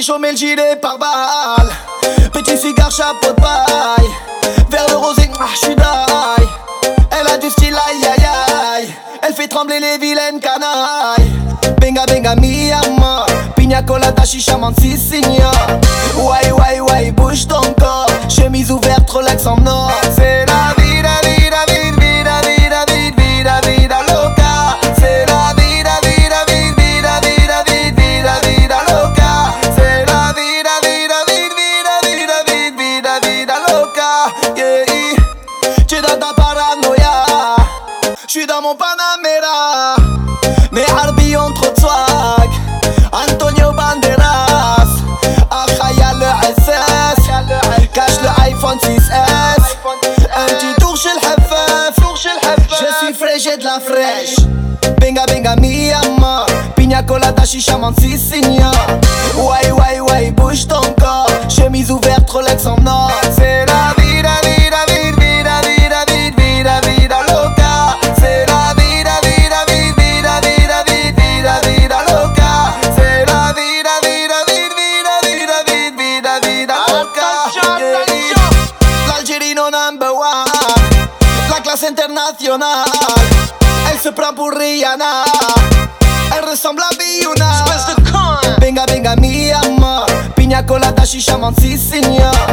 chaud mais le gilet par balle. Petit cigare, chapeau de paille. Vers le rosé, j'suis d'ail. Elle a du style, aïe aïe aïe. Elle fait trembler les vilaines canailles. Benga benga mi amor. Pina colada, chicha, mansisigna. Wai wai wai, bouge ton corps. Chemise ouverte, Rolex en or. C'est la vida, vida, vida, vida, vida, vida, vida, vida loca. C'est la vida, vida, vida, vida, vida, vida, vida, vida loca. C'est la vida, vida, vida, vida, vida, vida, vida, vida loca. Yeah. J'suis dans ta paranoïa. J'suis dans mon Panamera. Mais Harbi ont trop de swag. Antonio Banderas. Akhaya le SS. Cache le iPhone 6S. Un petit tour chez le Heffef. Je suis fraîche, j'ai de la fraîche. Benga benga mi amor. Pina colada, chicha, mansisigna. Wai wai wai, bouge ton corps. Chemise ouverte, Rolex en or. C'est la vida, vida, vida, vida, vida, vida, vida, vida loca. C'est la vida, vida, vida, vida, vida, vida, vida, vida loca. C'est la vida, vida, vida, vida, vida, vida, vida, vida loca. L'Algérino number one. La classe internationale. Elle se prend pour Rihanna. Elle ressemble à Biouna. Benga benga mi amor. Pina colada, chicha, mansisigna.